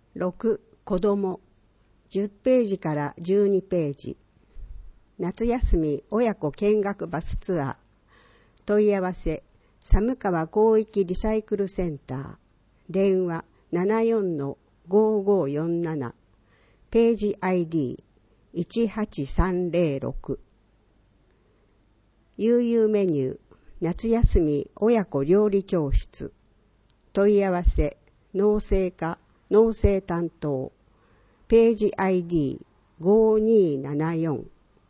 6、子供。10ページから12ページ。夏休み親子見学バスツアー。問い合わせ、寒川広域リサイクルセンター。電話 74-5547。ページ ID18306。悠々メニュー、夏休み親子料理教室。問い合わせ、農政課、農政担当。ページ ID5274。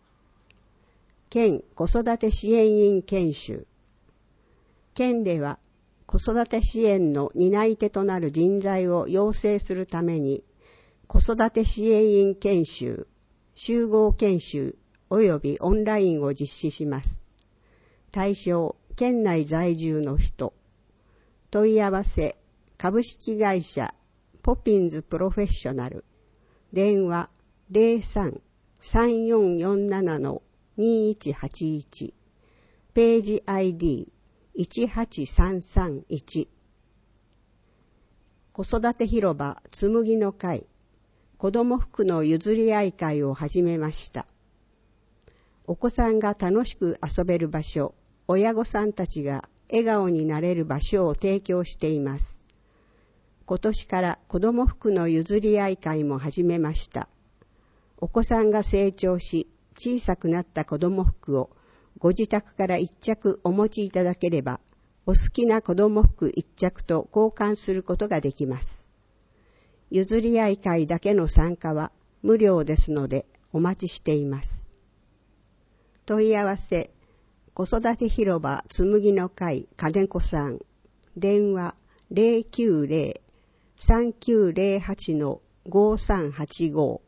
県子育て支援員研修。県では子育て支援の担い手となる人材を養成するために、子育て支援員研修、集合研修及びオンラインを実施します。対象、県内在住の人。問い合わせ、株式会社ポピンズプロフェッショナル。電話 03-3447-2181。ページ ID18331。子育て広場つむぎの会、子ども服の譲り合い会を始めました。お子さんが楽しく遊べる場所、親御さんたちが笑顔になれる場所を提供しています。今年から子ども服の譲り合い会も始めました。お子さんが成長し、小さくなった子ども服をご自宅から一着お持ちいただければ、お好きな子ども服一着と交換することができます。譲り合い会だけの参加は無料ですのでお待ちしています。問い合わせ、子育て広場つむぎの会金子さん。電話 090-3908-5385。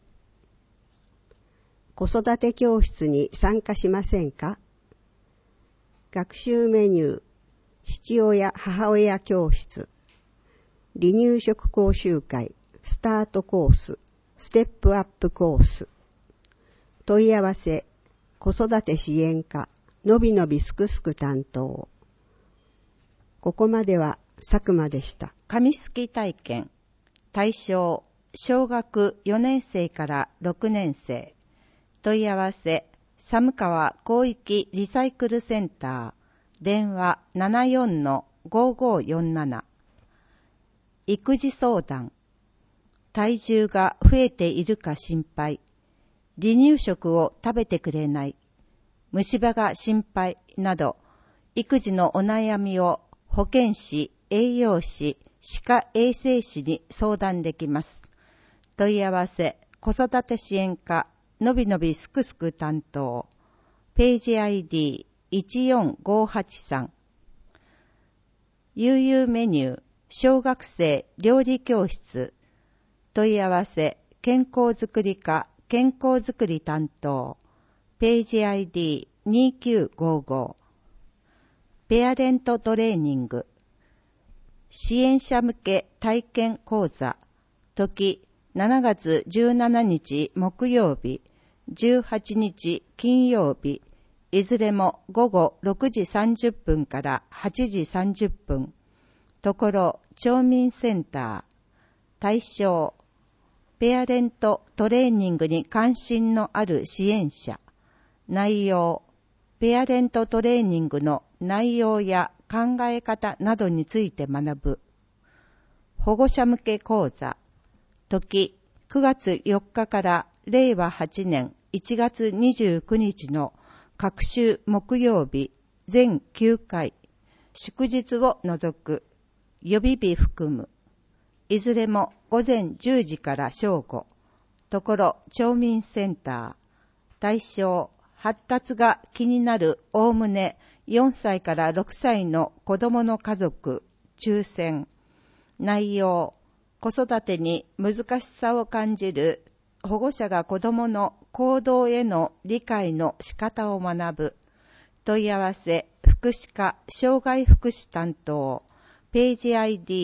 子育て教室に参加しませんか？学習メニュー、父親母親教室、離乳食講習会、スタートコース、ステップアップコース。問い合わせ、子育て支援課、のびのびすくすく担当。ここまでは佐久間でした。 紙すき体験。対象、小学4年生から6年生。問い合わせ、寒川広域リサイクルセンター。電話 74-5547。育児相談。体重が増えているか心配。離乳食を食べてくれない。虫歯が心配など、育児のお悩みを保健師、栄養士、歯科衛生士に相談できます。問い合わせ、子育て支援課、のびのびすくすく担当。ページ ID14583。悠々メニュー、小学生料理教室。問い合わせ、健康づくり課、健康づくり担当。ページ ID2955。ペアレントトレーニング。支援者向け体験講座。時7月17日木曜日、18日金曜日、いずれも午後6時30分から8時30分。ところ、町民センター。対象、ペアレントトレーニングに関心のある支援者。内容、ペアレントトレーニングの内容や考え方などについて学ぶ。保護者向け講座。時、9月4日から令和8年1月29日の各週木曜日、全9回、祝日を除く、予備日含む。いずれも午前10時から正午。ところ、町民センター。対象、発達が気になるおおむね4歳から6歳の子どもの家族、抽選。内容、子育てに難しさを感じる保護者が子どもの行動への理解の仕方を学ぶ。問い合わせ、福祉課障害福祉担当。ページ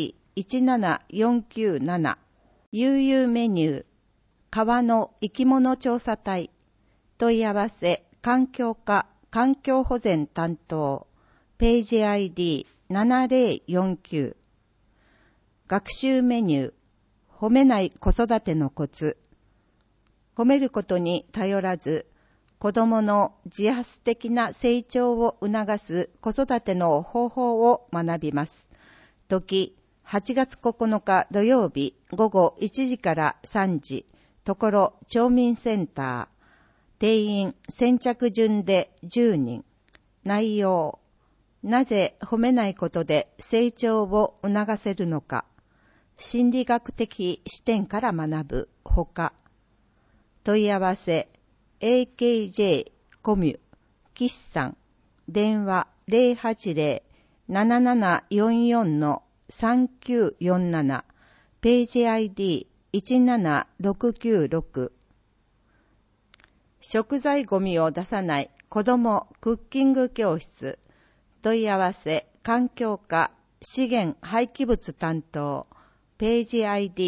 ID17497。悠々メニュー、川の生き物調査隊。問い合わせ、環境課環境保全担当。ページ ID7049。学習メニュー、 褒めない子育てのコツ。褒めることに頼らず、子供の自発的な成長を促す子育ての方法を学びます。時、8月9日土曜日午後1時から3時、ところ町民センター。定員先着順で10人。内容。なぜ褒めないことで成長を促せるのか。心理学的視点から学ぶほか。問い合わせ AKJ コミュ岸さん。電話 080-7744-3947 ページ ID17696。食材ゴミを出さない子どもクッキング教室。問い合わせ環境課資源廃棄物担当ページ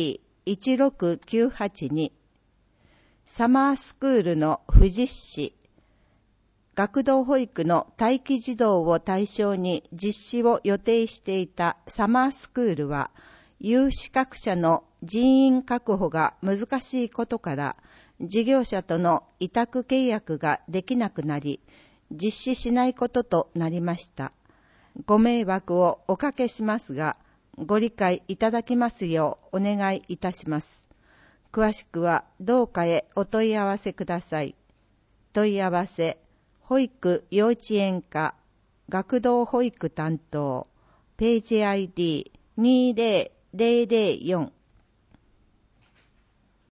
ID16982。サマースクールの不実施。学童保育の待機児童を対象に実施を予定していたサマースクールは、有資格者の人員確保が難しいことから、事業者との委託契約ができなくなり、実施しないこととなりました。ご迷惑をおかけしますが、ご理解いただきますようお願いいたします。詳しくはどうかへお問い合わせください。問い合わせ、保育幼稚園課、学童保育担当、ページ ID20004